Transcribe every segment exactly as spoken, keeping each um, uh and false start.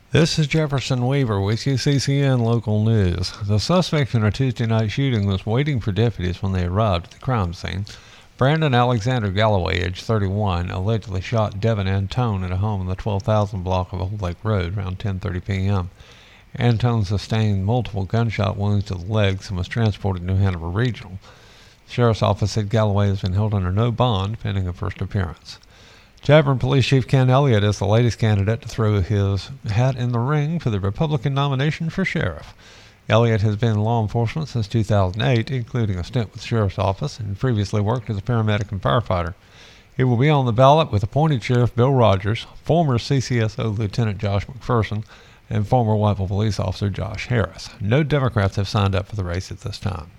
This is Jefferson Weaver with U C C N Local News. The suspect in a Tuesday night shooting was waiting for deputies when they arrived at the crime scene. Brandon Alexander Galloway, age thirty-one, allegedly shot Devin Antone at a home in the twelve thousand block of Old Lake Road around ten thirty p.m. Antone sustained multiple gunshot wounds to the legs and was transported to New Hanover Regional. The sheriff's office said Galloway has been held under no bond pending a first appearance. Chadbourne Police Chief Ken Elliott is the latest candidate to throw his hat in the ring for the Republican nomination for sheriff. Elliott has been in law enforcement since two thousand eight, including a stint with the sheriff's office, and previously worked as a paramedic and firefighter. He will be on the ballot with appointed Sheriff Bill Rogers, former C C S O Lieutenant Josh McPherson, and former Whiteville Police Officer Josh Harris. No Democrats have signed up for the race at this time.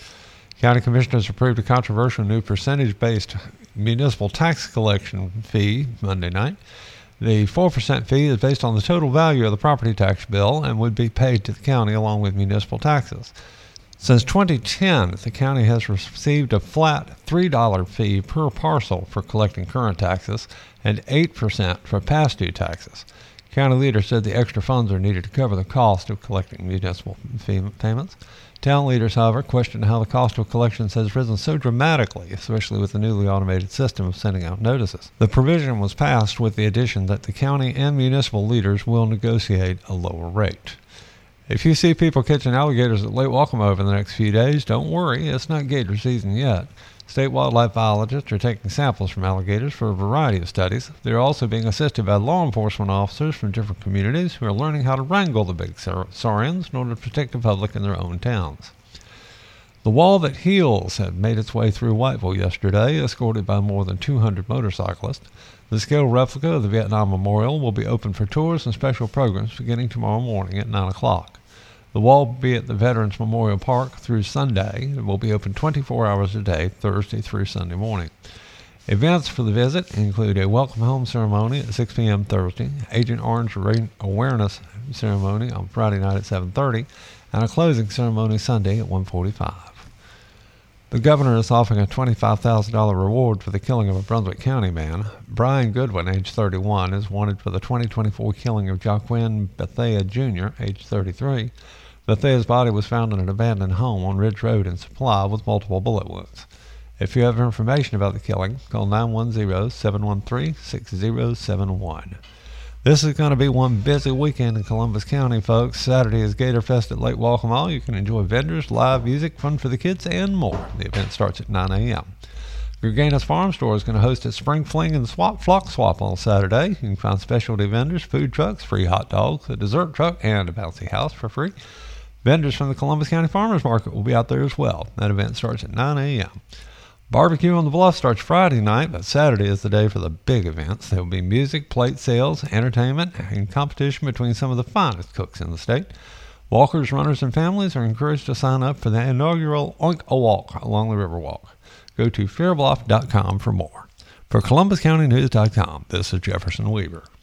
County Commissioners approved a controversial new percentage-based municipal tax collection fee Monday night. The four percent fee is based on the total value of the property tax bill and would be paid to the county along with municipal taxes. Since twenty ten, the county has received a flat three dollars fee per parcel for collecting current taxes and eight percent for past due taxes. County leaders said the extra funds are needed to cover the cost of collecting municipal fee payments. Town leaders, however, questioned how the cost of collections has risen so dramatically, especially with the newly automated system of sending out notices. The provision was passed with the addition that the county and municipal leaders will negotiate a lower rate. If you see people catching alligators at Lake Waccamaw over the next few days, don't worry, it's not gator season yet. State wildlife biologists are taking samples from alligators for a variety of studies. They're also being assisted by law enforcement officers from different communities who are learning how to wrangle the big saurians in order to protect the public in their own towns. The Wall That Heals had made its way through Whiteville yesterday, escorted by more than two hundred motorcyclists. The scale replica of the Vietnam Memorial will be open for tours and special programs beginning tomorrow morning at nine o'clock. The wall will be at the Veterans Memorial Park through Sunday. It will be open twenty-four hours a day, Thursday through Sunday morning. Events for the visit include a welcome home ceremony at six p.m. Thursday, Agent Orange awareness ceremony on Friday night at seven thirty, and a closing ceremony Sunday at one forty-five. The governor is offering a twenty-five thousand dollars reward for the killing of a Brunswick County man. Brian Goodwin, age thirty-one, is wanted for the twenty twenty-four killing of Joaquin Bethea Junior, age thirty-three. Bethea's body was found in an abandoned home on Ridge Road in Supply with multiple bullet wounds. If you have information about the killing, call nine one zero, seven one three, six zero seven one. This is going to be one busy weekend in Columbus County, folks. Saturday is Gator Fest at Lake Waccamaw. You can enjoy vendors, live music, fun for the kids, and more. The event starts at nine a.m. Gurganis Farm Store is going to host its Spring Fling and Swap Flock Swap on Saturday. You can find specialty vendors, food trucks, free hot dogs, a dessert truck, and a bouncy house for free. Vendors from the Columbus County Farmers Market will be out there as well. That event starts at nine a.m. Barbecue on the Bluff starts Friday night, but Saturday is the day for the big events. There will be music, plate sales, entertainment, and competition between some of the finest cooks in the state. Walkers, runners, and families are encouraged to sign up for the inaugural Oink a Walk along the Riverwalk. Go to fairbluff dot com for more. For Columbus County News dot com, this is Jefferson Weaver.